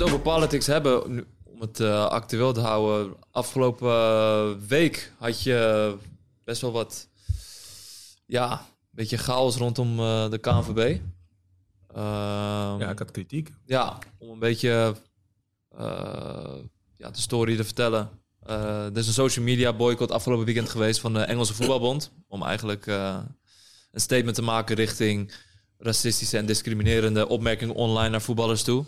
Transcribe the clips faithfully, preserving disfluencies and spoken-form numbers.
het over politics hebben, nu, om het uh, actueel te houden. Afgelopen uh, week had je best wel wat, ja, een beetje chaos rondom uh, de K N V B. Uh, ja, ik had kritiek. Ja, om een beetje uh, ja, de story te vertellen. Uh, er is een social media boycott afgelopen weekend geweest van de Engelse Voetbalbond. Om eigenlijk uh, een statement te maken richting racistische en discriminerende opmerkingen online naar voetballers toe.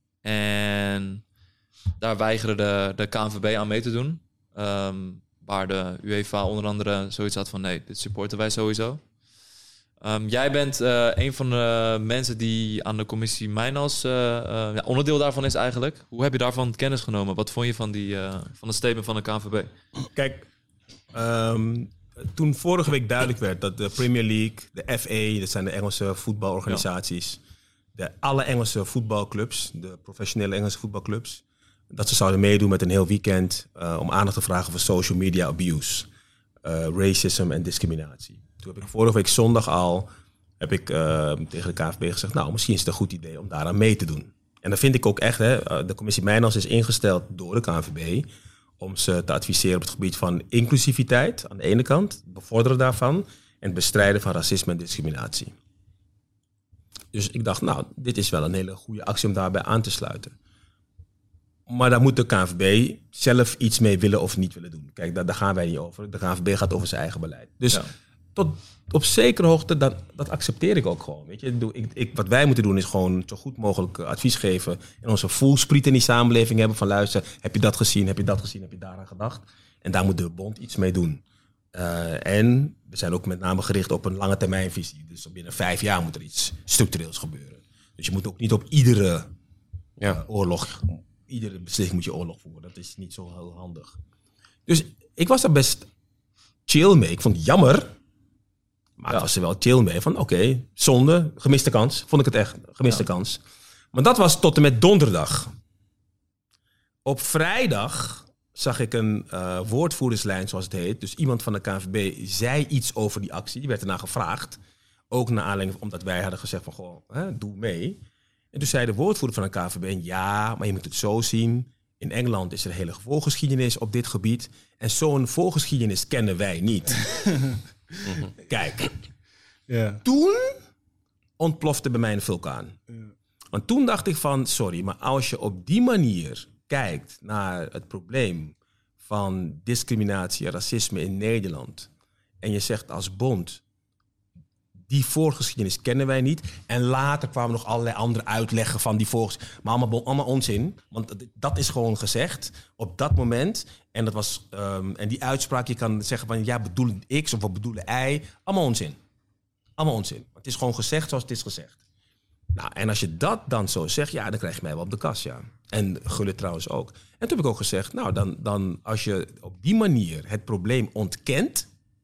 En daar weigerde de, de K N V B aan mee te doen. Um, waar de UEFA onder andere zoiets had van nee, dit supporten wij sowieso. Um, jij bent uh, een van de mensen die aan de commissie Mijnas uh, uh, ja, onderdeel daarvan is eigenlijk. Hoe heb je daarvan kennis genomen? Wat vond je van, die, uh, van de statement van de K N V B? Kijk, um, toen vorige week duidelijk werd dat de Premier League, de F A, dat zijn de Engelse voetbalorganisaties, ja. de alle Engelse voetbalclubs, de professionele Engelse voetbalclubs, dat ze zouden meedoen met een heel weekend uh, om aandacht te vragen voor social media abuse, uh, racism en discriminatie. Toen heb ik vorige week zondag al heb ik, uh, tegen de K N V B gezegd, nou, misschien is het een goed idee om daaraan mee te doen. En dat vind ik ook echt. Hè, de commissie Mijnas is ingesteld door de K N V B om ze te adviseren op het gebied van inclusiviteit aan de ene kant, het bevorderen daarvan en het bestrijden van racisme en discriminatie. Dus ik dacht, nou, dit is wel een hele goede actie om daarbij aan te sluiten. Maar daar moet de K N V B zelf iets mee willen of niet willen doen. Kijk, daar, daar gaan wij niet over. De K N V B gaat over zijn eigen beleid. Dus ja. tot op zekere hoogte, dat, dat accepteer ik ook gewoon. Weet je? Ik, ik, wat wij moeten doen is gewoon zo goed mogelijk advies geven en onze voelspriet in die samenleving hebben van luister, heb je dat gezien, heb je dat gezien, heb je daaraan gedacht? En daar moet de bond iets mee doen. Uh, en we zijn ook met name gericht op een lange termijnvisie. Dus binnen vijf jaar moet er iets structureels gebeuren. Dus je moet ook niet op iedere ja. uh, oorlog, iedere beslissing moet je oorlog voeren. Dat is niet zo heel handig. Dus ik was daar best chill mee. Ik vond het jammer. Maar ja. het was er wel chill mee. Van oké, okay, zonde, gemiste kans. Vond ik het echt, gemiste ja. kans. Maar dat was tot en met donderdag. Op vrijdag zag ik een uh, woordvoerderslijn, zoals het heet. Dus iemand van de K N V B zei iets over die actie. Die werd erna gevraagd. Ook naar aanleiding, omdat wij hadden gezegd van, goh, hè, doe mee. En toen zei de woordvoerder van de K N V B, ja, maar je moet het zo zien. In Engeland is er een hele voorgeschiedenis op dit gebied. En zo'n voorgeschiedenis kennen wij niet. Kijk, ja. toen ontplofte bij mij een vulkaan. Ja. Want toen dacht ik van, sorry, maar als je op die manier kijkt naar het probleem van discriminatie en racisme in Nederland en je zegt als bond, die voorgeschiedenis kennen wij niet. En later kwamen nog allerlei andere uitleggen van die voorgeschiedenis. Maar allemaal, allemaal onzin. Want dat is gewoon gezegd op dat moment. En, dat was, um, en die uitspraak, je kan zeggen van ja, bedoelen X of we bedoelen Y. Allemaal onzin. Allemaal onzin. Het is gewoon gezegd zoals het is gezegd. Nou, en als je dat dan zo zegt, ja, dan krijg je mij wel op de kast, ja. En Gullit trouwens ook. En toen heb ik ook gezegd, nou, dan, dan als je op die manier het probleem ontkent,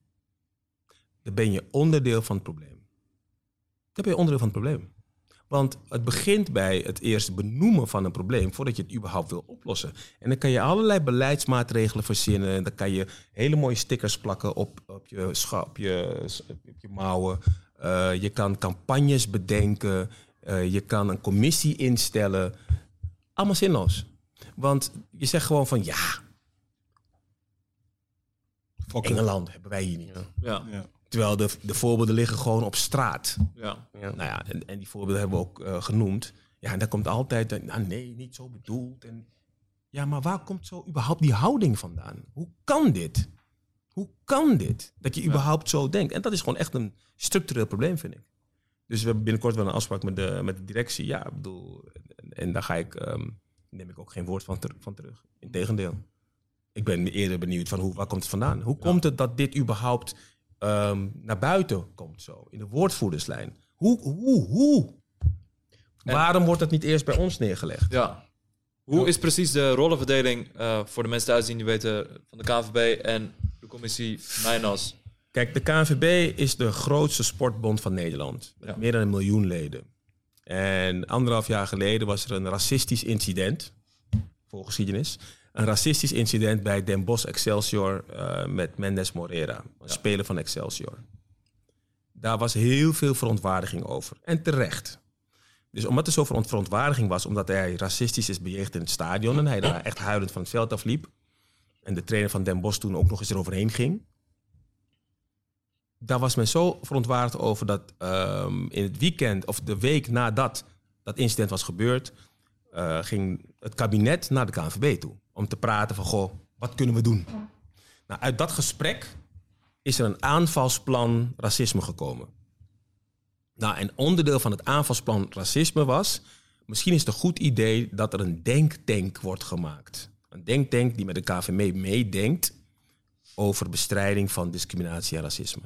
dan ben je onderdeel van het probleem. Dan ben je onderdeel van het probleem. Want het begint bij het eerst benoemen van een probleem voordat je het überhaupt wil oplossen. En dan kan je allerlei beleidsmaatregelen verzinnen. Dan kan je hele mooie stickers plakken op, op, je, scha- op, je, op je mouwen. Uh, je kan campagnes bedenken. Uh, je kan een commissie instellen. Allemaal zinloos. Want je zegt gewoon van ja, Fokker. Engeland hebben wij hier niet. Ja. Ja. Terwijl de, de voorbeelden liggen gewoon op straat. Ja. Ja. Nou ja, en, en die voorbeelden hebben we ook uh, genoemd. Ja, en daar komt altijd, uh, nou nee, niet zo bedoeld. En, ja, maar waar komt zo überhaupt die houding vandaan? Hoe kan dit? Hoe kan dit? Dat je überhaupt ja. zo denkt. En dat is gewoon echt een structureel probleem, vind ik. Dus we hebben binnenkort wel een afspraak met de, met de directie. Ja, ik bedoel, en, en daar ga ik, um, neem ik ook geen woord van, ter, van terug. Integendeel. Ik ben eerder benieuwd van hoe, waar komt het vandaan? Hoe ja. komt het dat dit überhaupt Um, naar buiten komt zo, in de woordvoerderslijn. Hoe, hoe, hoe? En waarom wordt dat niet eerst bij ons neergelegd? Ja. Hoe ja. is precies de rollenverdeling uh, voor de mensen thuis die niet weten van de K N V B en de commissie Mijnas? Kijk, de K N V B is de grootste sportbond van Nederland. Met ja. meer dan een miljoen leden. En anderhalf jaar geleden was er een racistisch incident, voor geschiedenis. Een racistisch incident bij Den Bosch Excelsior uh, met Mendes Moreira, een ja. speler van Excelsior. Daar was heel veel verontwaardiging over. En terecht. Dus omdat er zoveel verontwaardiging was, omdat hij racistisch is bejegend in het stadion en hij daar echt huilend van het veld afliep en de trainer van Den Bosch toen ook nog eens eroverheen ging, daar was men zo verontwaardigd over dat um, in het weekend of de week nadat dat incident was gebeurd, uh, ging het kabinet naar de K N V B toe om te praten van, goh, wat kunnen we doen? Nou, uit dat gesprek is er een aanvalsplan racisme gekomen. Nou, en onderdeel van het aanvalsplan racisme was, misschien is het een goed idee dat er een denktank wordt gemaakt. Een denktank die met de K N V B meedenkt over bestrijding van discriminatie en racisme.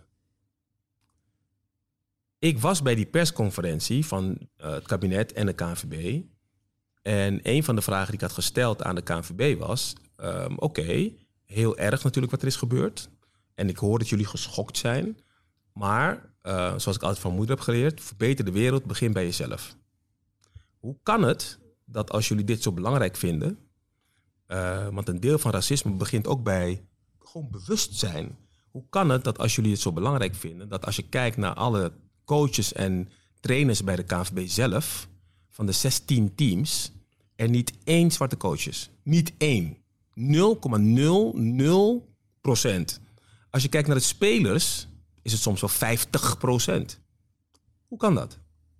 Ik was bij die persconferentie van uh, het kabinet en de K N V B. En een van de vragen die ik had gesteld aan de K N V B was, um, oké, okay, heel erg natuurlijk wat er is gebeurd. En ik hoor dat jullie geschokt zijn. Maar, uh, zoals ik altijd van moeder heb geleerd, verbeter de wereld, begin bij jezelf. Hoe kan het dat als jullie dit zo belangrijk vinden, uh, want een deel van racisme begint ook bij gewoon bewustzijn. Hoe kan het dat als jullie het zo belangrijk vinden, dat als je kijkt naar alle coaches en trainers bij de K N V B zelf, van de zestien teams, er niet één zwarte coach is. Niet één. nul komma nul nul procent. Als je kijkt naar de spelers, is het soms wel vijftig procent. Hoe kan dat?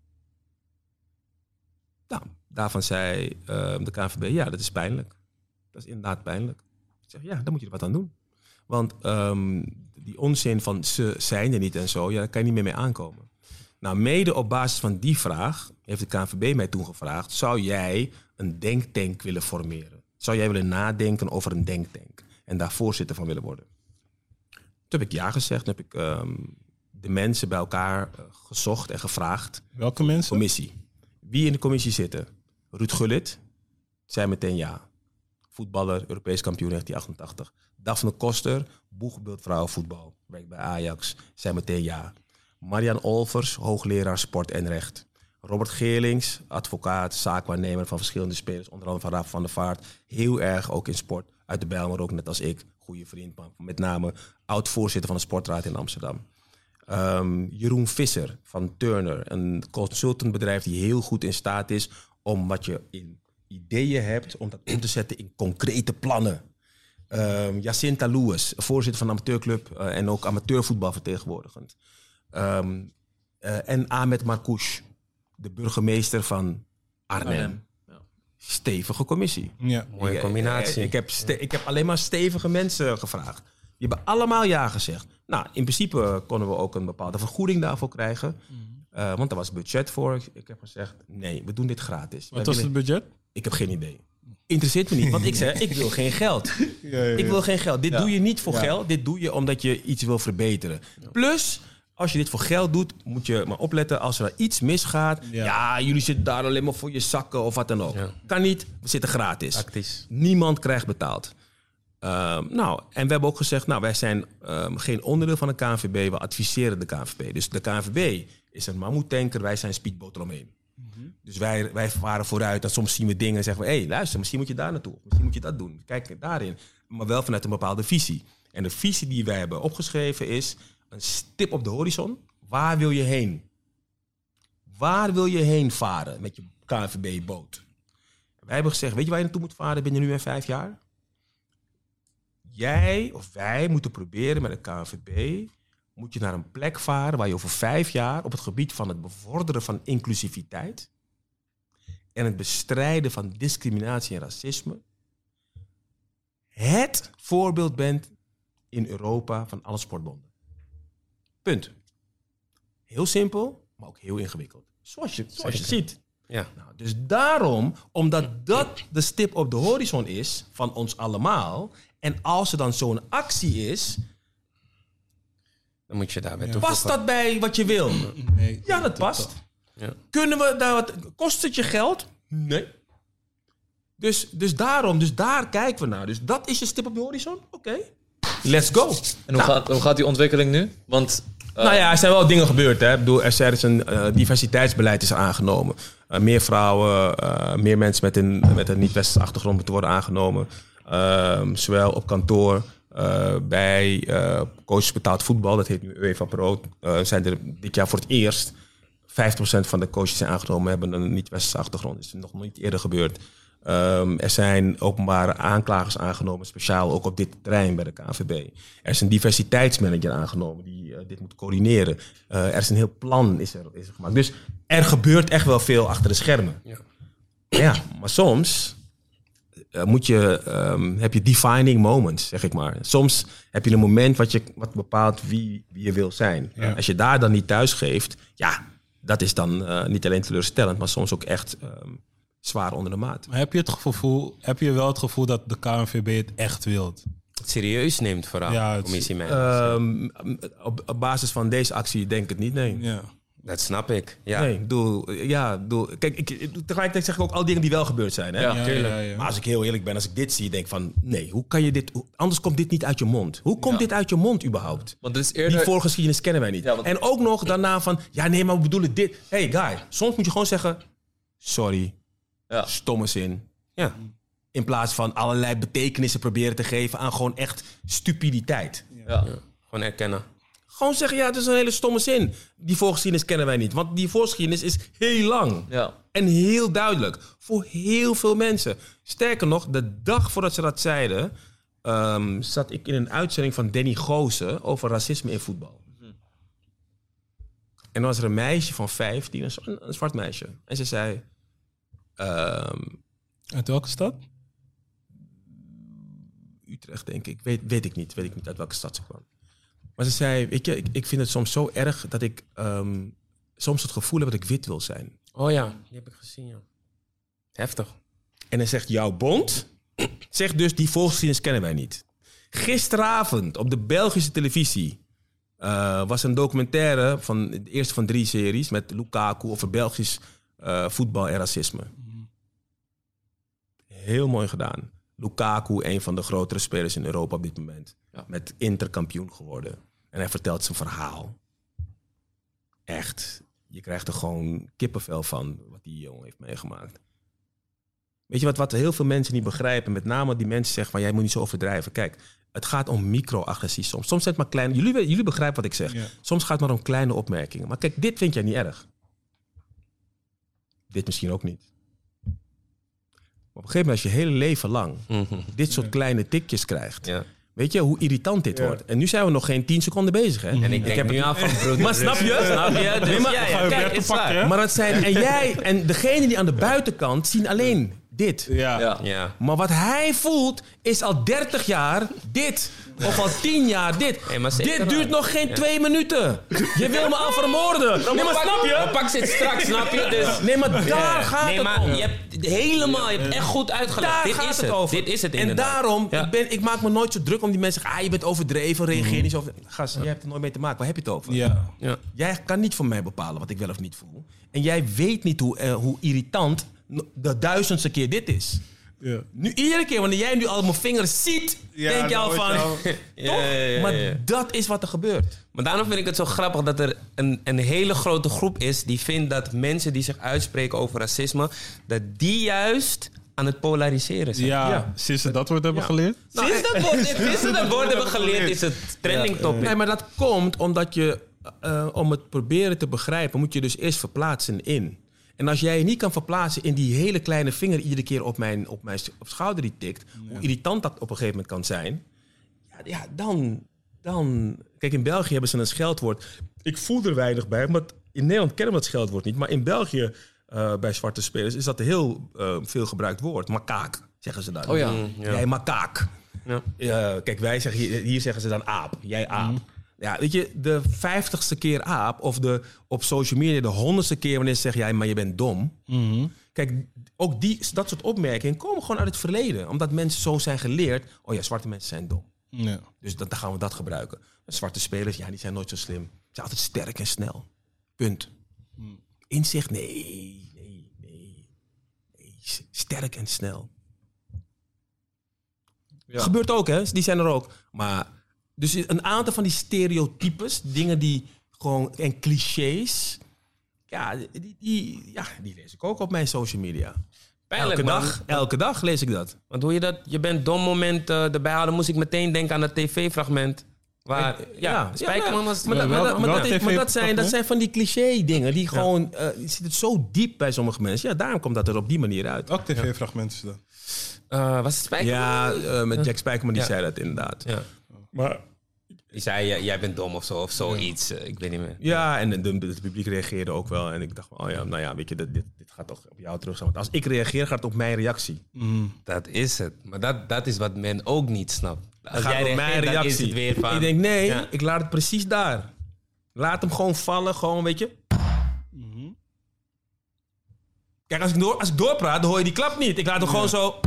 Nou, daarvan zei uh, de K N V B, ja, dat is pijnlijk. Dat is inderdaad pijnlijk. Ik zeg, ja, daar moet je er wat aan doen. Want um, die onzin van ze zijn er niet en zo, ja, daar kan je niet meer mee aankomen. Nou, mede op basis van die vraag heeft de K N V B mij toen gevraagd, zou jij een denktank willen formeren? Zou jij willen nadenken over een denktank en daar voorzitter van willen worden? Toen heb ik ja gezegd. Toen heb ik um, de mensen bij elkaar uh, gezocht en gevraagd. Welke mensen? Commissie. Wie in de commissie zitten? Ruud Gullit zei meteen ja. Voetballer, Europees kampioen negentien achtentachtig. Daphne Koster, boegbeeld vrouwenvoetbal. Werkt bij Ajax, zei meteen ja. Marian Olvers, hoogleraar sport en recht. Robert Geerlings, advocaat, zaakwaarnemer van verschillende spelers. Onder andere van Rafa van der Vaart. Heel erg ook in sport. Uit de Bijl, maar ook net als ik. Goede vriend, maar met name oud-voorzitter van de Sportraad in Amsterdam. Um, Jeroen Visser van Turner, een consultantbedrijf die heel goed in staat is om wat je in ideeën hebt, om dat om te zetten in concrete plannen. Um, Jacinta Lewis, voorzitter van de amateurclub uh, en ook amateurvoetbal vertegenwoordigend. Um, uh, en Ahmed Marcouch, de burgemeester van Arnhem. Arnhem. Stevige commissie. Ja, mooie ik, combinatie. Ik, ik, heb ste- ik heb alleen maar stevige mensen gevraagd. Die hebben allemaal ja gezegd. Nou, in principe konden we ook een bepaalde vergoeding daarvoor krijgen. Mm-hmm. Uh, want er was budget voor. Ik, ik heb gezegd, nee, we doen dit gratis. Wat was het budget? Ik heb geen idee. Interesseert me niet, want ik zeg, ik wil geen geld. Ja, ja, ja. Ik wil geen geld. Dit ja. doe je niet voor ja. geld. Dit doe je omdat je iets wil verbeteren. Ja. Plus, als je dit voor geld doet, moet je maar opletten. Als er iets misgaat, ja, ja jullie zitten daar alleen maar voor je zakken of wat dan ook. Ja. Kan niet, we zitten gratis. Actisch. Niemand krijgt betaald. Uh, nou, en we hebben ook gezegd, nou, wij zijn um, geen onderdeel van de K N V B, we adviseren de K N V B. Dus de K N V B is een mammoetanker, wij zijn speedboot eromheen. Mm-hmm. Dus wij, wij varen vooruit en soms zien we dingen en zeggen we, hé, hey, luister, misschien moet je daar naartoe. Misschien moet je dat doen. Kijk daarin. Maar wel vanuit een bepaalde visie. En de visie die wij hebben opgeschreven is een stip op de horizon. Waar wil je heen? Waar wil je heen varen met je K N V B-boot? Wij hebben gezegd, weet je waar je naartoe moet varen binnen nu en vijf jaar? Jij of wij moeten proberen met de K N V B, moet je naar een plek varen waar je over vijf jaar op het gebied van het bevorderen van inclusiviteit en het bestrijden van discriminatie en racisme het voorbeeld bent in Europa van alle sportbonden. Punt. Heel simpel, maar ook heel ingewikkeld. Zoals je, zoals je ziet. Ja. Nou, dus daarom, omdat dat de stip op de horizon is van ons allemaal, en als er dan zo'n actie is, dan moet je daarbij ja. toevoegen. Past dat bij wat je wil? Nee, ja, dat past. Ja. Kunnen we daar wat? Kost het je geld? Nee. Dus, dus daarom, dus daar kijken we naar. Dus dat is je stip op de horizon? Oké. Okay. Let's go. En hoe, nou. gaat, hoe gaat die ontwikkeling nu? Want Uh, nou ja, er zijn wel dingen gebeurd. Hè. Ik bedoel, er is een uh, diversiteitsbeleid is aangenomen. Uh, meer vrouwen, uh, meer mensen met een, met een niet-westerse achtergrond moeten worden aangenomen. Uh, zowel op kantoor, uh, bij uh, coaches betaald voetbal. Dat heet nu UEFA Pro. Uh, zijn er dit jaar voor het eerst vijftig procent van de coaches die zijn aangenomen hebben een niet-westerse achtergrond. Dat is nog niet eerder gebeurd. Um, er zijn openbare aanklagers aangenomen, speciaal ook op dit terrein bij de K N V B. Er is een diversiteitsmanager aangenomen die uh, dit moet coördineren. Uh, er is een heel plan is er, is er gemaakt. Dus er gebeurt echt wel veel achter de schermen. Ja, ja maar soms uh, moet je, um, heb je defining moments, zeg ik maar. Soms heb je een moment wat, je, wat bepaalt wie, wie je wil zijn. Ja. Als je daar dan niet thuis geeft, ja, dat is dan uh, niet alleen teleurstellend, maar soms ook echt um, zwaar onder de maat. Maar heb je het gevoel, heb je wel het gevoel dat de K N V B het echt wilt? Het serieus neemt vooral, ja, commissie um, op, op basis van deze actie denk ik het niet, nee. Ja. Dat snap ik, ja. Nee, doe, ja, doe. Kijk, ik, tegelijkertijd zeg ik ook al dingen die wel gebeurd zijn. Hè? Ja, ja, ja, ja. Maar als ik heel eerlijk ben, als ik dit zie, denk van... Nee, hoe kan je dit... Hoe, anders komt dit niet uit je mond. Hoe komt ja. dit uit je mond überhaupt? Want het is eerder... Die voorgeschiedenis kennen wij niet. Ja, want... En ook nog daarna van... Ja, nee, maar we bedoelen dit. Hey, guy, soms moet je gewoon zeggen... Sorry, ja. stomme zin. Ja. In plaats van allerlei betekenissen proberen te geven aan gewoon echt stupiditeit. Ja. Ja. Gewoon erkennen. Gewoon zeggen, ja, het is een hele stomme zin. Die voorgeschiedenis kennen wij niet. Want die voorgeschiedenis is heel lang. Ja. En heel duidelijk. Voor heel veel mensen. Sterker nog, de dag voordat ze dat zeiden... Um, zat ik in een uitzending van Danny Goosen over racisme in voetbal. Mm-hmm. En dan was er een meisje van vijftien, een, een zwart meisje. En ze zei... Um, uit welke stad? Utrecht, denk ik. Weet, weet ik niet. Weet ik niet uit welke stad ze kwam. Maar ze zei, weet je, ik, ik vind het soms zo erg dat ik um, soms het gevoel heb dat ik wit wil zijn. Oh ja, die heb ik gezien, ja. Heftig. En dan zegt jouw bond, zegt dus die volksgeschiedenis kennen wij niet. Gisteravond op de Belgische televisie uh, was een documentaire van de eerste van drie series met Lukaku over Belgisch uh, voetbal en racisme. Heel mooi gedaan. Lukaku, een van de grotere spelers in Europa op dit moment. Ja. Met Inter kampioen geworden. En hij vertelt zijn verhaal. Echt. Je krijgt er gewoon kippenvel van wat die jongen heeft meegemaakt. Weet je wat, wat heel veel mensen niet begrijpen? Met name die mensen zeggen van jij moet niet zo overdrijven. Kijk, het gaat om microagressies soms. Soms zijn het maar kleine... Jullie, jullie begrijpen wat ik zeg. Ja. Soms gaat het maar om kleine opmerkingen. Maar kijk, dit vind jij niet erg. Dit misschien ook niet. Maar op een gegeven moment als je hele leven lang mm-hmm. dit soort kleine tikjes krijgt... Ja. Weet je hoe irritant dit ja. wordt? En nu zijn we nog geen tien seconden bezig, hè? En ik denk ik heb nu aan van brood. Maar snap je? Snap je? Dus nee, maar, ja, ja, kijk, het pakken, maar het zijn en jij en degene die aan de buitenkant zien alleen dit. Ja. Ja. Ja. Maar wat hij voelt is al dertig jaar dit. Of al tien jaar dit. Hey, dit duurt nog geen ja. twee minuten. Je wil me al vermoorden. Dan nee, maar pak, snap je? Dan pak ze het straks, snap je? Dus... Nee, maar daar ja. gaat nee, maar het om. Je hebt helemaal, je hebt echt goed uitgelegd. Daar dit gaat is het het over. Dit is het en inderdaad. daarom, ja. ik, ben, ik maak me nooit zo druk om die mensen zeggen... Ah, je bent overdreven, reageer mm-hmm. niet zo. Gast, jij hebt er nooit mee te maken. Waar heb je het over? Ja. Ja. Jij kan niet voor mij bepalen wat ik wel of niet voel. En jij weet niet hoe, uh, hoe irritant de duizendste keer dit is. Ja. Nu, iedere keer wanneer jij nu al mijn vingers ziet, ja, denk je al van... ja, ja, ja, ja. Maar dat is wat er gebeurt. Maar daarom vind ik het zo grappig dat er een, een hele grote groep is... die vindt dat mensen die zich uitspreken over racisme... dat die juist aan het polariseren zijn. Ja, ja. Sinds ze dat woord hebben ja. geleerd? Nou, sinds dat woord, sinds ze dat woord hebben geleerd is het trending ja. topic. Nee, maar dat komt omdat je... Uh, om het proberen te begrijpen, moet je dus eerst verplaatsen in... En als jij je niet kan verplaatsen in die hele kleine vinger... iedere keer op mijn, op mijn op schouder die tikt... Ja. hoe irritant dat op een gegeven moment kan zijn... ja, ja dan, dan... Kijk, in België hebben ze een scheldwoord. Ik voel er weinig bij, maar in Nederland kennen we dat scheldwoord niet. Maar in België, uh, bij zwarte spelers... is dat een heel uh, veel gebruikt woord. Makaak, zeggen ze dan. Oh ja. Mm, ja. Jij makaak. Ja. Uh, kijk, wij zeggen hier, hier zeggen ze dan aap. Jij aap. Mm. Ja, weet je, de vijftigste keer aap of de, op social media de honderdste keer wanneer ze zeggen... jij, maar je bent dom. Mm-hmm. Kijk, ook die, dat soort opmerkingen komen gewoon uit het verleden. Omdat mensen zo zijn geleerd... oh ja, zwarte mensen zijn dom. Ja. Dus dan gaan we dat gebruiken. Zwarte spelers, ja, die zijn nooit zo slim. Ze zijn altijd sterk en snel. Punt. Mm. Inzicht, nee, nee, nee, nee. Sterk en snel. Ja. Gebeurt ook, hè? Die zijn er ook. Maar... Dus een aantal van die stereotypes, dingen die gewoon... en clichés... Ja, die, die, ja, die lees ik ook op mijn social media. Pijnlijk, elke dag, man. Elke dag lees ik dat. Want hoe je dat... Je bent dom moment uh, erbij halen... moest ik meteen denken aan dat tv-fragment... Waar, En- ja, Spijkerman was... Maar, dat- maar, dat- maar, welk dat, is- maar dat, zijn, dat tv-programma? zijn van die cliché dingen die gewoon... eh die zitten zo diep bij sommige mensen. Ja, daarom komt dat er op die manier uit. Welk tv-fragment is dat? Uh, was het Spijkerman? Ja, uh, met Jack Spijkerman die Ja. zei dat inderdaad. Ja. Maar Die zei, jij, jij bent dom of zo, of zoiets. Uh, ik weet niet meer. ja, en de- de- het publiek reageerde ook wel. En ik dacht, oh ja, nou ja, weet je, dit, dit, dit gaat toch op jou terug zijn. Want als ik reageer, gaat het op mijn reactie. Mm. Dat is het. Maar dat, dat is wat men ook niet snapt. Als gaat jij op mijn reageert, dan reactie. is het weer van... Ik denk, nee, Ja. ik laat het precies daar. Laat hem gewoon vallen, gewoon, weet je. Kijk, als ik, door, als ik doorpraat, dan hoor je die klap niet. Ik laat hem gewoon zo...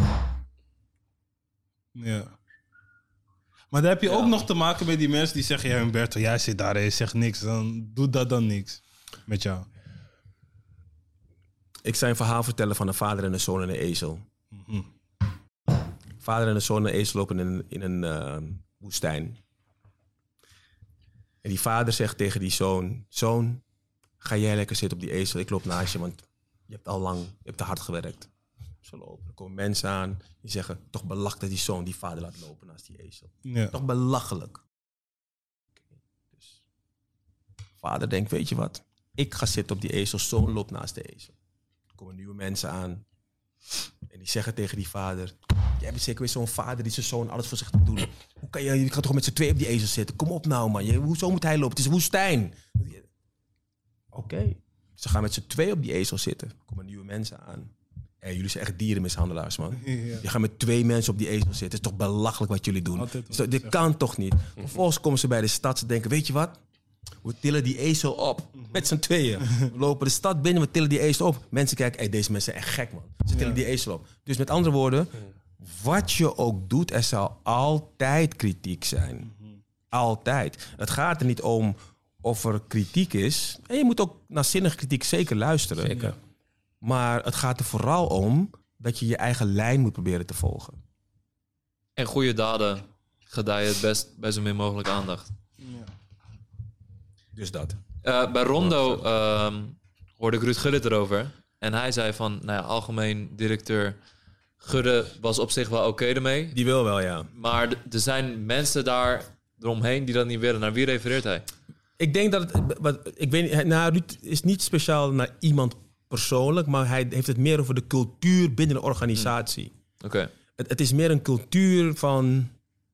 Ja. Maar dan heb je ook nog te maken met die mensen die zeggen... Ja, Humberto, jij zit daar en je zegt niks. Dan doe dat dan niks met jou. Ik zou een verhaal vertellen van een vader en een zoon en een ezel. Vader en een zoon en een ezel lopen in een, in een uh, woestijn. En die vader zegt tegen die zoon... Zoon, ga jij lekker zitten op die ezel. Ik loop naast je, want je hebt al lang, je hebt te hard gewerkt. Ze lopen. Er komen mensen aan die zeggen... Toch belachelijk dat die zoon die vader laat lopen naast die ezel. Ja. Toch belachelijk. Okay, dus. Vader denkt, weet je wat? Ik ga zitten op die ezel. Zoon loopt naast de ezel. Er komen nieuwe mensen aan. En die zeggen tegen die vader... Jij bent zeker weer zo'n vader die zijn zoon alles voor zich te doen. Hoe kan je, je gaat toch met z'n twee op die ezel zitten? Kom op nou, man. Je, hoezo moet hij lopen? Het is een woestijn. Oké. Okay. Ze gaan met z'n twee op die ezel zitten. Er komen nieuwe mensen aan. Hey, jullie zijn echt dierenmishandelaars, man. Ja. Je gaat met twee mensen op die ezel zitten. Het is toch belachelijk wat jullie doen? Altijd wat Dus, dit zeggen. kan toch niet? Vervolgens komen ze bij de stad. Ze denken, weet je wat? We tillen die ezel op. Met z'n tweeën. We lopen de stad binnen, we tillen die ezel op. Mensen kijken, hey, deze mensen zijn echt gek, man. Ze tillen Ja. die ezel op. Dus met andere woorden, wat je ook doet, er zal altijd kritiek zijn. Altijd. Het gaat er niet om of er kritiek is. En je moet ook naar zinnige kritiek zeker luisteren. Zeker. Maar het gaat er vooral om dat je je eigen lijn moet proberen te volgen. En goede daden gedijen het best bij zo min mogelijk aandacht. Dus dat. Uh, bij Rondo ehm, hoorde ik Ruud Gullit het erover. En hij zei van, nou ja, algemeen directeur Gudde was op zich wel oké okay ermee. Die wil wel, ja. Maar d- er zijn mensen daar eromheen die dat niet willen. Naar wie refereert hij? Ik denk dat het... Wat, ik weet niet, nou, Ruud is niet speciaal naar iemand persoonlijk, maar hij heeft het meer over de cultuur binnen de organisatie. Oké, okay. Het, het is meer een cultuur van...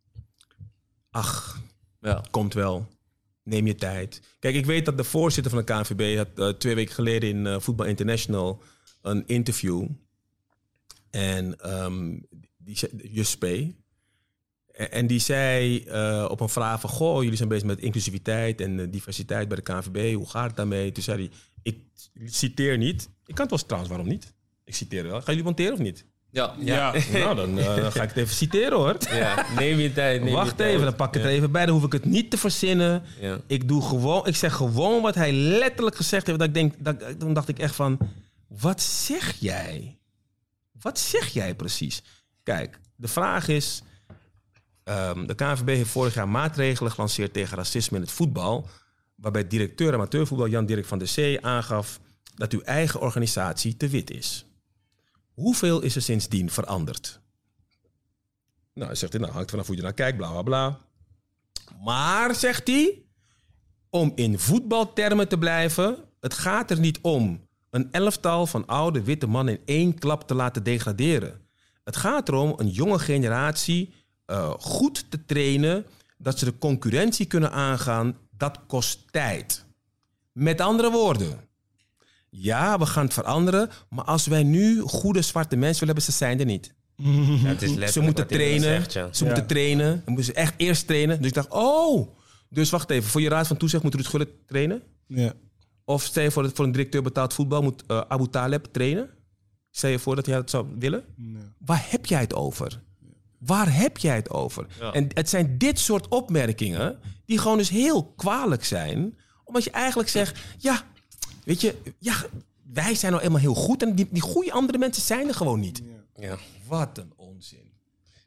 Ach, ja. komt wel. Neem je tijd. Kijk, ik weet dat de voorzitter van de K N V B had uh, twee weken geleden in uh, Voetbal International een interview. En um, die Just P. En, en die zei uh, op een vraag van... Goh, jullie zijn bezig met inclusiviteit en uh, diversiteit bij de K N V B. Hoe gaat het daarmee? Toen zei hij, ik citeer niet. Ik kan het wel trouwens, waarom niet? Ik citeer wel. Gaan jullie monteren of niet? Ja. Ja. Nou, dan, uh, dan ga ik het even citeren, hoor. Ja, neem je tijd. Neem Wacht je tijd. even, dan pak ik het er even bij. Dan hoef ik het niet te verzinnen. Ja. Ik, doe gewoon, ik zeg gewoon wat hij letterlijk gezegd heeft. Dat ik denk, dat, dan dacht ik echt van... Wat zeg jij? Wat zeg jij precies? Kijk, de vraag is... Um, de K N V B heeft vorig jaar maatregelen gelanceerd tegen racisme in het voetbal. Waarbij directeur amateurvoetbal Jan-Dirk van der Zee aangaf... dat uw eigen organisatie te wit is. Hoeveel is er sindsdien veranderd? Nou, hij zegt hij, nou, hangt vanaf hoe je naar kijkt, bla, bla, bla. Maar, zegt hij, om in voetbaltermen te blijven... het gaat er niet om een elftal van oude witte mannen in één klap te laten degraderen. Het gaat erom een jonge generatie uh, goed te trainen... dat ze de concurrentie kunnen aangaan, dat kost tijd. Met andere woorden... Ja, we gaan het veranderen. Maar als wij nu goede zwarte mensen willen hebben, ze zijn er niet. Ja, het is Ze letterlijk moeten wat hij trainen. zegt, ja. Ze moeten Ja. trainen. Dan moeten ze echt eerst trainen. Dus ik dacht, oh. Dus wacht even. Voor je raad van toezicht moet Ruud Gullit trainen? Ja. Of stel je voor dat voor een directeur betaald voetbal moet uh, Abu Taleb trainen? Stel je voor dat hij dat zou willen? Ja. Waar heb jij het over? Waar heb jij het over? Ja. En het zijn dit soort opmerkingen die gewoon dus heel kwalijk zijn. Omdat je eigenlijk zegt, ja, weet je, ja, wij zijn nou eenmaal heel goed en die, die goede andere mensen zijn er gewoon niet. Ja. Wat een onzin.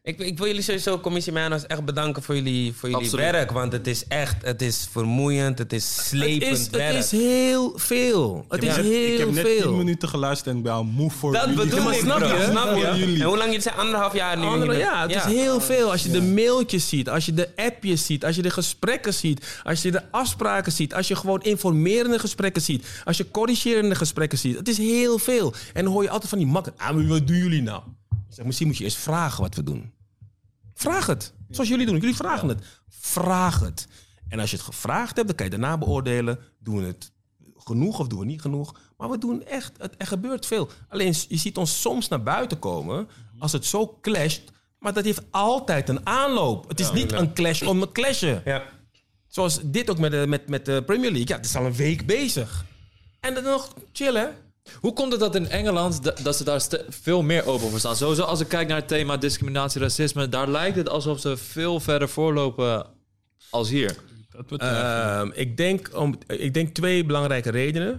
Ik, ik wil jullie sowieso, Commissie Mijners, echt bedanken voor jullie, voor jullie werk. Want het is echt, het is vermoeiend, het is slepend het is, werk. Het is heel veel. Het Ik is heb net- heel Ik heb net veel. tien minuten geluisterd en ik ben al moe voor Dat jullie. bedoel maar ik, snap bro. je? Snap je? Voor jullie. En hoe lang jullie zijn? Anderhalf jaar nu? Andere, hier? ja, het is heel veel. Als je de mailtjes ziet, als je de appjes ziet, als je de gesprekken ziet, als je de afspraken ziet, als je gewoon informerende gesprekken ziet, als je corrigerende gesprekken ziet. Het is heel veel. En dan hoor je altijd van die makken. Ah, maar wat doen jullie nou? Ik zeg, misschien moet je eerst vragen wat we doen. Vraag het. Zoals jullie doen. Jullie vragen het. Vraag het. En als je het gevraagd hebt, dan kan je daarna beoordelen. Doen we het genoeg of doen we niet genoeg? Maar we doen echt, het, er gebeurt veel. Alleen, je ziet ons soms naar buiten komen als het zo clasht. Maar dat heeft altijd een aanloop. Het is Ja, niet ja. een clash om het clashen. Ja. Zoals dit ook met de, met, met de Premier League. Ja, het is al een week bezig. En dan nog chillen. Hoe komt het dat in Engeland dat, dat ze daar st- veel meer open voor staan? Sowieso als ik kijk naar het thema discriminatie, racisme, daar lijkt het alsof ze veel verder voorlopen als hier. Dat betwijfel ik. Ehm, ik, denk om, ik denk twee belangrijke redenen.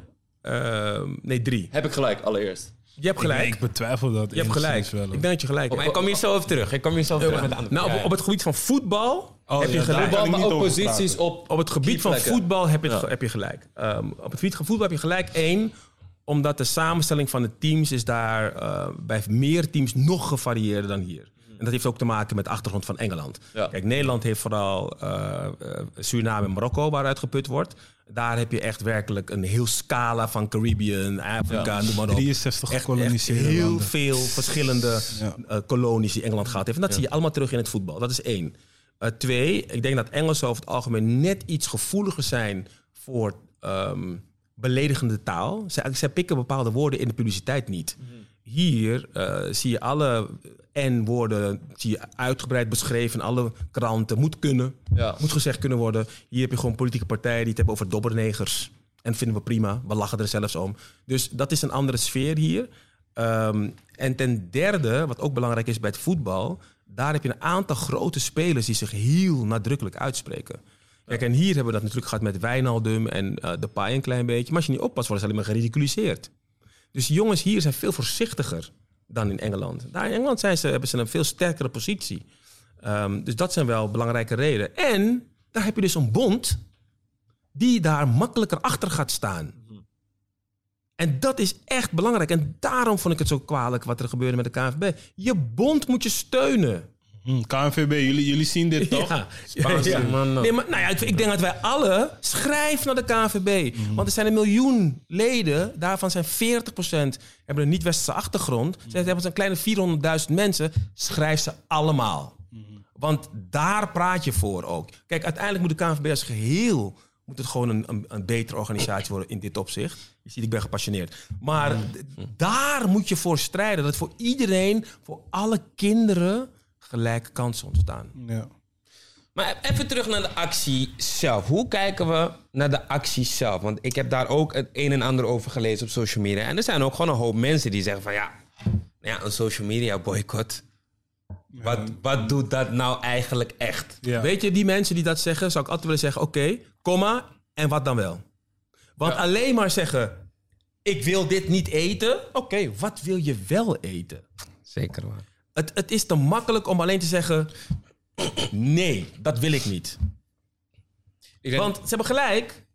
Ehm, nee, drie. Heb ik gelijk, allereerst. Je hebt gelijk. Ik betwijfel dat. Je hebt gelijk. enigszins wel, Ik hoor. denk dat je gelijk Maar hebt. ik kom hier zo over terug. Ik kom hier zo over terug met de andere. Nou, Ja, op, op het gebied van voetbal Oh, heb je ja, daar gelijk. kan Voetbal, ik maar niet ook over posities praten. op... Op het gebied van Keyplekken. voetbal heb je, het Ja. ge- heb je gelijk. Ehm, op het gebied van voetbal heb je gelijk. Eén, omdat de samenstelling van de teams is daar uh, bij meer teams nog gevarieerder dan hier. En dat heeft ook te maken met de achtergrond van Engeland. Ja. Kijk, Nederland heeft vooral uh, uh, Suriname en Marokko waaruit geput wordt. Daar heb je echt werkelijk een heel scala van Caribbean, Afrika, Ja. noem maar op. drieënzig Echt, gekoloniseerde echt heel landen. veel verschillende Ja. uh, kolonies die Engeland gehad heeft. En dat zie je allemaal terug in het voetbal. Dat is één. Uh, twee, ik denk dat Engelsen over het algemeen net iets gevoeliger zijn voor um, beledigende taal. Zij, zij pikken bepaalde woorden in de publiciteit niet. Hier uh, zie je alle N-woorden zie je uitgebreid beschreven in alle kranten. Moet kunnen, Ja. moet gezegd kunnen worden. Hier heb je gewoon politieke partijen die het hebben over dobbernegers. En dat vinden we prima. We lachen er zelfs om. Dus dat is een andere sfeer hier. Um, en ten derde, wat ook belangrijk is bij het voetbal, daar heb je een aantal grote spelers die zich heel nadrukkelijk uitspreken. Kijk, en hier hebben we dat natuurlijk gehad met Wijnaldum en uh, Depay een klein beetje. Maar als je niet oppast, worden ze alleen maar geridiculiseerd. Dus jongens hier zijn veel voorzichtiger dan in Engeland. Daar in Engeland zijn ze, hebben ze een veel sterkere positie. Um, dus dat zijn wel belangrijke redenen. En daar heb je dus een bond die daar makkelijker achter gaat staan. En dat is echt belangrijk. En daarom vond ik het zo kwalijk wat er gebeurde met de K N V B. Je bond moet je steunen. Hm, K N V B, jullie, jullie zien dit toch? Ja. Spaanse Ja. man. Nee, maar, nou ja, ik, ik denk dat wij alle schrijven naar de K N V B. Want er zijn een miljoen leden. Daarvan zijn veertig procent hebben een niet-westerse achtergrond. Ze hebben een kleine vierhonderdduizend mensen. Schrijf ze allemaal. Want daar praat je voor ook. Kijk, uiteindelijk moet de K N V B als geheel moet het gewoon een, een, een betere organisatie worden in dit opzicht. Je ziet, ik ben gepassioneerd. Maar d- daar moet je voor strijden. Dat voor iedereen, voor alle kinderen, gelijke kansen ontstaan. Ja. Maar even terug naar de actie zelf. Hoe kijken we naar de actie zelf? Want ik heb daar ook het een en ander over gelezen op social media. En er zijn ook gewoon een hoop mensen die zeggen van ja, nou ja, een social media boycott. Wat, wat doet dat nou eigenlijk echt? Ja. Weet je, die mensen die dat zeggen, zou ik altijd willen zeggen, oké, okay, komma, en wat dan wel? Want Ja. alleen maar zeggen, ik wil dit niet eten. Oké, okay, wat wil je wel eten? Zeker waar. Het, het is te makkelijk om alleen te zeggen, nee, dat wil ik niet. Ik denk, Want ze hebben gelijk.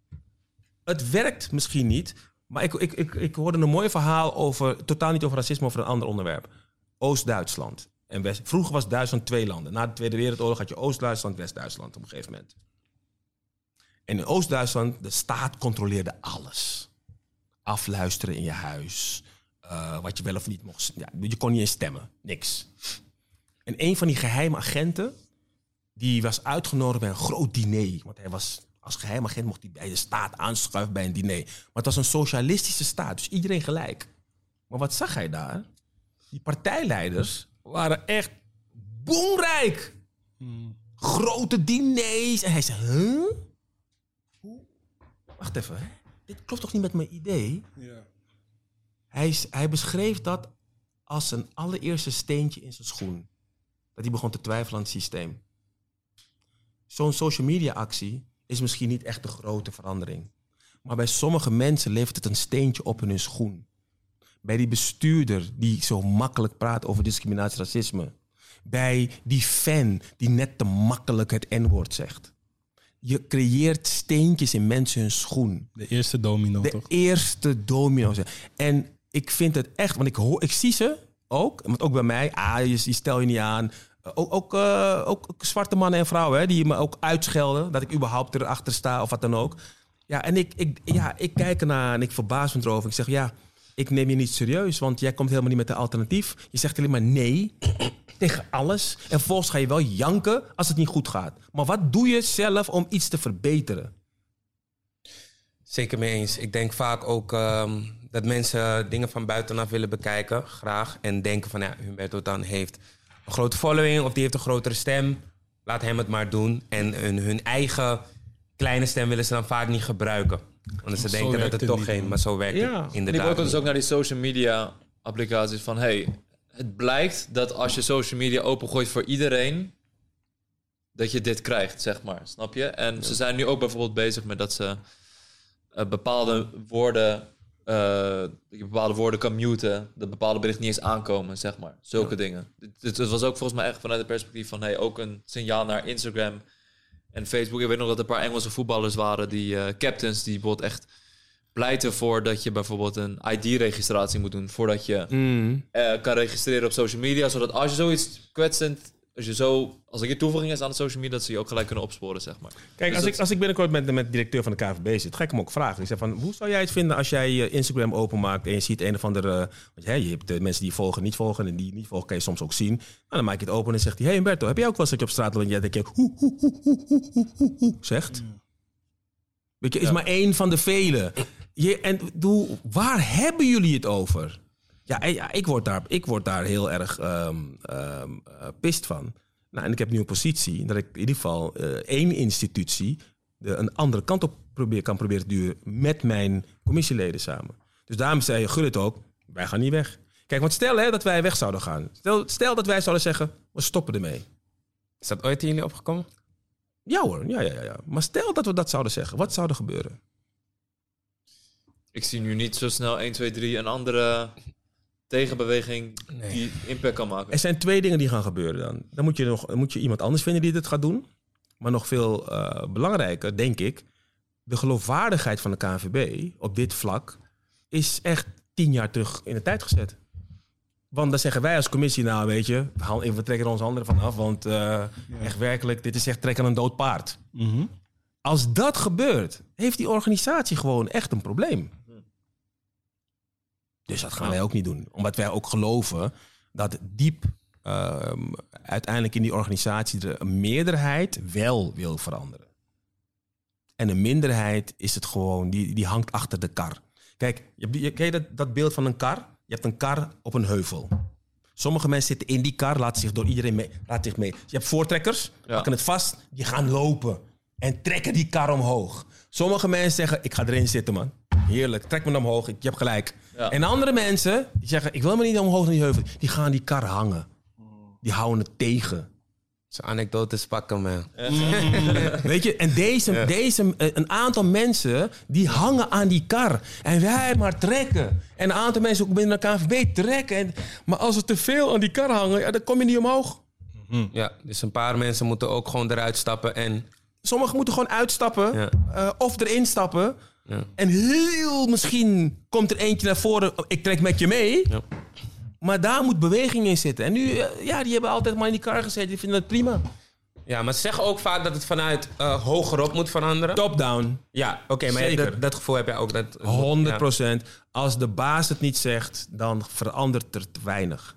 Het werkt misschien niet. Maar ik, ik, ik, ik hoorde een mooi verhaal over, totaal niet over racisme, over een ander onderwerp. Oost-Duitsland. En West, vroeger was Duitsland twee landen. Na de Tweede Wereldoorlog had je Oost-Duitsland, West-Duitsland op een gegeven moment. En in Oost-Duitsland, de staat controleerde alles. Afluisteren in je huis. Uh, wat je wel of niet mocht. Ja, je kon niet eens stemmen. Niks. En een van die geheime agenten, die was uitgenodigd bij een groot diner. Want hij was, als geheim agent mocht hij bij de staat aanschuiven bij een diner. Maar het was een socialistische staat, dus iedereen gelijk. Maar wat zag hij daar? Die partijleiders waren echt boemrijk. Hm. Grote diners. En hij zei, huh? Hoe? Wacht even, hè? Dit klopt toch niet met mijn idee? Ja. Hij, hij beschreef dat als een allereerste steentje in zijn schoen. Dat hij begon te twijfelen aan het systeem. Zo'n social media actie is misschien niet echt de grote verandering. Maar bij sommige mensen levert het een steentje op in hun schoen. Bij die bestuurder die zo makkelijk praat over discriminatie, racisme. bij die fan die net te makkelijk het N-woord zegt. Je creëert steentjes in mensen hun schoen. De eerste domino, De toch? eerste domino. En ik vind het echt, want ik, hoor, ik zie ze ook, want ook bij mij, ah, je, je stel je niet aan. Ook, ook, uh, ook zwarte mannen en vrouwen hè, die me ook uitschelden, dat ik überhaupt erachter sta of wat dan ook. Ja, en ik, ik, ja, ik kijk ernaar en ik verbaas me erover. Ik zeg, ja, ik neem je niet serieus, want jij komt helemaal niet met een alternatief. Je zegt alleen maar nee tegen alles. En vervolgens ga je wel janken als het niet goed gaat. Maar wat doe je zelf om iets te verbeteren? Zeker mee eens. Ik denk vaak ook um, dat mensen dingen van buitenaf willen bekijken, graag. En denken van, ja, Humberto Dan heeft een grote following of die heeft een grotere stem. Laat hem het maar doen. En hun, hun eigen kleine stem willen ze dan vaak niet gebruiken. Want ze Zo denken dat werkt het het toch niet, geen, man. maar zo werkt Ja. het En inderdaad ik word dus niet. ook naar die social media applicaties van... hey, het blijkt dat als je social media opengooit voor iedereen... dat je dit krijgt, zeg maar. Snap je? En ja. ze zijn nu ook bijvoorbeeld bezig met dat ze uh, bepaalde woorden... Uh, dat je bepaalde woorden kan muten... dat bepaalde berichten niet eens aankomen, zeg maar. Zulke ja. dingen. Het, het was ook volgens mij echt vanuit het perspectief van... hey, ook een signaal naar Instagram en Facebook. Ik weet nog dat er een paar Engelse voetballers waren... die uh, captains, die bijvoorbeeld echt... pleiten voor dat je bijvoorbeeld een I D-registratie moet doen... voordat je Mm. uh, kan registreren op social media. Zodat als je zoiets kwetsend... Als, je zo, als er hier toevoeging is aan de social media... dat ze je ook gelijk kunnen opsporen, zeg maar. Kijk, Dus als, dat- ik, als ik binnenkort met, met de directeur van de K V B zit... ga ik hem ook vragen. Ik zeg van, hoe zou jij het vinden als jij je Instagram openmaakt... en je ziet een of andere... Want hè, je hebt de mensen die je volgen, niet volgen... en die niet volgen kan je soms ook zien. Nou, dan maak je het open en zegt hij... Hey Humberto, heb jij ook wel eens dat je op straat loopt... en jij denkt, je, hoe, hoe, hoe, hoe, hoe, hoe, hoe, hoe, zegt? Weet je, is Ja. maar één van de vele. Je, en doe, waar hebben jullie het over? Ja, en- ja ik, word daar, ik word daar heel erg um, um, uh, pist van. Nou, en ik heb nu een positie dat ik in ieder geval uh, één institutie de, een andere kant op probeer, kan proberen te duwen met mijn commissieleden samen. Dus daarom zei Gullit ook, wij gaan niet weg. Kijk, want stel hè, dat wij weg zouden gaan. Stel, stel dat wij zouden zeggen, we stoppen ermee. Is dat ooit in jullie opgekomen? Ja hoor, ja, ja, ja, ja. Maar stel dat we dat zouden zeggen, wat zou er gebeuren? Ik zie nu niet zo snel één, twee, drie... een andere tegenbeweging Nee. die impact kan maken. Er zijn twee dingen die gaan gebeuren dan. Dan moet je, nog, dan moet je iemand anders vinden die dit gaat doen. Maar nog veel uh, belangrijker, denk ik... de geloofwaardigheid van de K N V B op dit vlak... is echt tien jaar terug in de tijd gezet. Want dan zeggen wij als commissie... nou weet je, we halen- we trekken er onze handen ervan af... want uh, ja. echt werkelijk, dit is echt trekken aan een dood paard. Mm-hmm. Als dat gebeurt, heeft die organisatie gewoon echt een probleem. Dus dat gaan wij ook niet doen. Omdat wij ook geloven dat diep uh, uiteindelijk in die organisatie de meerderheid wel wil veranderen. En een minderheid is het gewoon, die, die hangt achter de kar. Kijk, je, je, ken je dat, dat beeld van een kar? Je hebt een kar op een heuvel. Sommige mensen zitten in die kar, laten zich door iedereen mee. Laten zich mee. Je hebt voortrekkers, Ja. pakken het vast, die gaan lopen. En trekken die kar omhoog. Sommige mensen zeggen, ik ga erin zitten man. Heerlijk, trek me omhoog, ik, je hebt gelijk. Ja. En andere mensen, die zeggen, ik wil me niet omhoog naar die heuvel. Die gaan die kar hangen. Die houden het tegen. Zo'n anekdotes pakken, man. Weet je, en deze, Ja. deze, een aantal mensen, die hangen aan die kar. En wij maar trekken. En een aantal mensen ook binnen de K N V B trekken. En, maar als er te veel aan die kar hangen, ja, dan kom je niet omhoog. Ja, dus een paar mensen moeten ook gewoon eruit stappen en... Sommigen moeten gewoon uitstappen Ja. uh, of erin stappen. Ja. En heel misschien komt er eentje naar voren, ik trek met je mee. Ja. Maar daar moet beweging in zitten. En nu, uh, ja, die hebben altijd maar in die kar gezeten. Die vinden het prima. Ja, maar ze zeggen ook vaak dat het vanuit uh, hogerop moet veranderen. Top-down. Ja, oké, okay, maar Zeker. dat, dat gevoel heb jij ook. Dat, honderd procent. Als de baas het niet zegt, dan verandert er te weinig.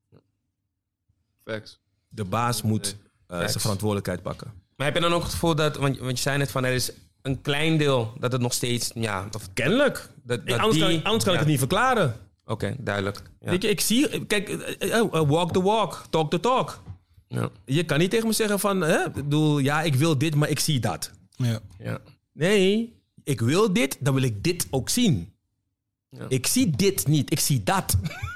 Facts. De baas moet uh, Facts. zijn verantwoordelijkheid pakken. Maar heb je dan ook het gevoel dat, want, want je zei net van er is een klein deel dat het nog steeds, ja, of, Kennelijk. dat, Nee, dat anders kan, die- ik- anders kan ja. ik het niet verklaren. Oké, okay, duidelijk. Ja. Weet je, ik zie... Kijk, uh, uh, walk the walk, talk the talk. Ja. Je kan niet tegen me zeggen van... Hè, ik bedoel, ja, ik wil dit, maar ik zie dat. Ja. Ja. Nee, ik wil dit, dan wil ik dit ook zien. Ja. Ik zie dit niet, ik zie dat.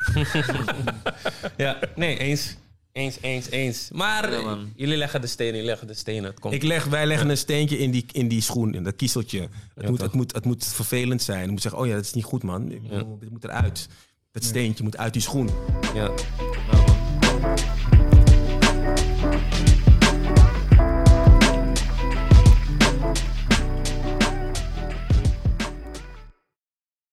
Ja, nee, eens. Eens, eens, eens. Maar Ja, man. jullie leggen de stenen, jullie leggen de stenen. Het komt. Ik leg, wij leggen een steentje in die, in die schoen, in dat kiezeltje. Het, Ja, moet, toch. het, moet, het moet vervelend zijn. Je moet zeggen, oh ja, dat is niet goed, man. Ik bedoel, Dit moet eruit. Dat steentje moet uit die schoen. Ja.